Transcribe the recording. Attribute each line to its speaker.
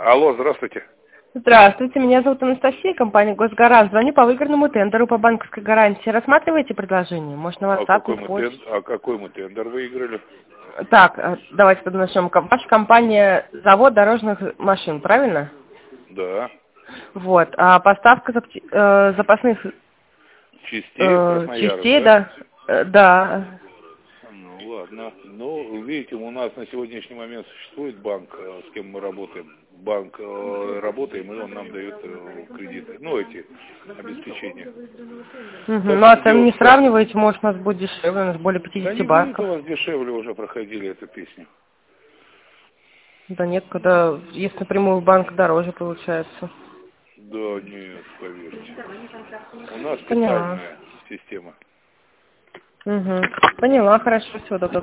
Speaker 1: Алло, здравствуйте.
Speaker 2: Здравствуйте, меня зовут Анастасия, компания «Госгарант». Звоню по выигранному тендеру по банковской гарантии. Рассматриваете предложение? Может, на WhatsApp, на почту?
Speaker 1: Какой мы тендер выиграли?
Speaker 2: Так, давайте тогда начнем. Ваша компания завод дорожных машин, правильно?
Speaker 1: Да.
Speaker 2: Вот. А поставка запасных
Speaker 1: Частей в Красноярск,
Speaker 2: частей,
Speaker 1: да?
Speaker 2: да.
Speaker 1: Ну, ладно. Ну, видите, у нас на сегодняшний момент существует банк, с кем мы работаем. Банк работаем, и он нам дает кредиты. Ну, эти обеспечения.
Speaker 2: Ну, а цены не сравниваете, может, у нас будет дешевле, у нас более
Speaker 1: Да
Speaker 2: 50
Speaker 1: не будет
Speaker 2: банков.
Speaker 1: у вас дешевле, уже проходили эту песню.
Speaker 2: Да нет, когда если напрямую в банк дороже получается.
Speaker 1: Да нет, поверьте. У нас
Speaker 2: Поняла.
Speaker 1: специальная система.
Speaker 2: Поняла, хорошо, всего доброго.